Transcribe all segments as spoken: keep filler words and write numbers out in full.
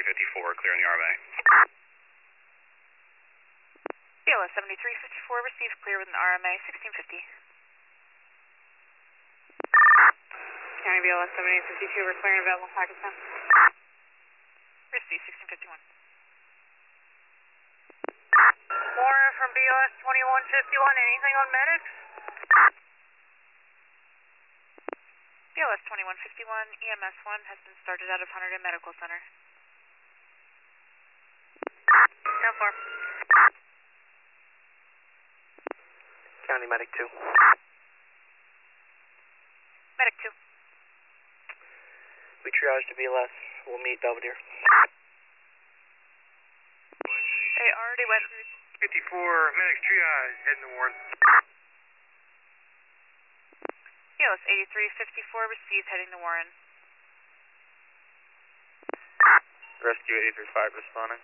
fifty-four, clear in the R M A. B L S seventy-three fifty-four, received clear within R M A, sixteen fifty. County B L S seventy-eight fifty-two, we're clearing available Pakistan. Received sixteen fifty-one. Warren from B L S twenty-one fifty-one, anything on medics? B L S twenty-one fifty-one, E M S one has been started out of Hunterdon Medical Center. ten four. County Medic two. Medic two. We triage to B L S. We'll meet Belvedere. They already went through. fifty-four, medics triage, heading to Warren. B L S eighty-three fifty-four, received, heading to Warren. Rescue eighty-three five responding.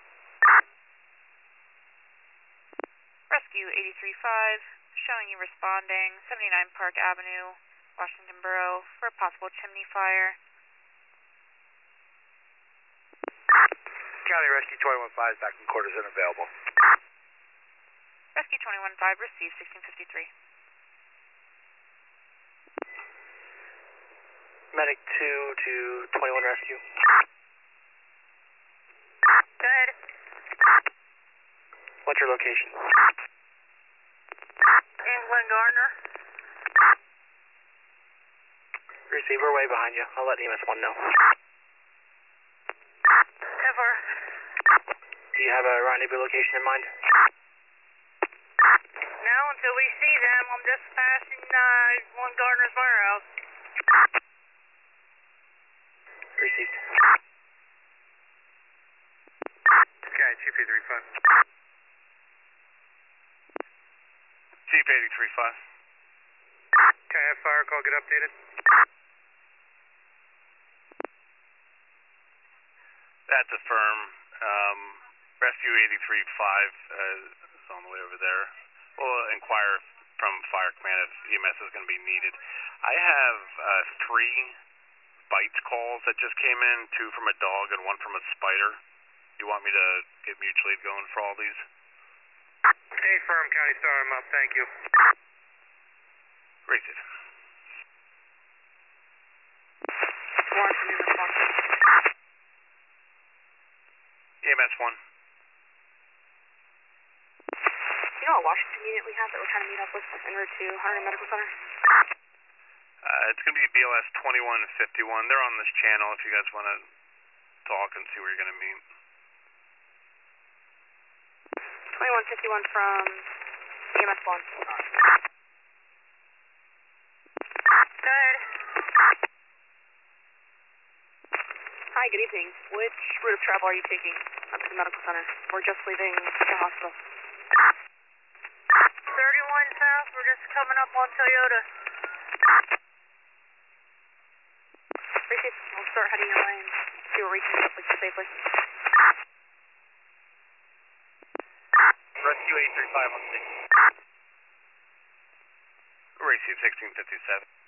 Rescue eighty-three five, showing you responding, seventy-nine Park Avenue, Washington Borough, for a possible chimney fire. County Rescue twenty-one five is back from quarters and available. Rescue twenty-one five, received, sixteen fifty-three. Medic two to twenty-one Rescue. Go ahead. What's your location? England Gardner. Receive, we're way behind you. I'll let E M S one know. ten four. Do you have a rendezvous location in mind? Now, until we see them, I'm just passing uh, one Gardner's warehouse. Received. Okay, Chief eighty-three five. Chief eighty-three five. Okay, have fire call get updated. That's a firm. Um, Rescue eighty-three five uh, is on the way over there. We'll inquire from Fire Command if E M S is going to be needed. I have uh, three bite calls that just came in, two from a dog and one from a spider. You want me to get mutual aid going for all these? Hey, firm, County Star, I'm up. Thank you. Received. Warren from E M S one. E M S one. You know what Washington unit we have that we're trying to meet up with en route to Hunterdon Medical Center? Uh, it's going to be B L S twenty-one fifty-one. They're on this channel if you guys want to talk and see where you're going to meet. twenty-one fifty-one from E M S one. Go ahead. Hi, good evening. Which route of travel are you taking up to the medical center? We're just leaving the hospital. thirty-one south, we're just coming up on Toyota. Received. We'll start heading your lane. See where we can get you safely. Rescue eight three five on six. Receive sixteen fifty-seven.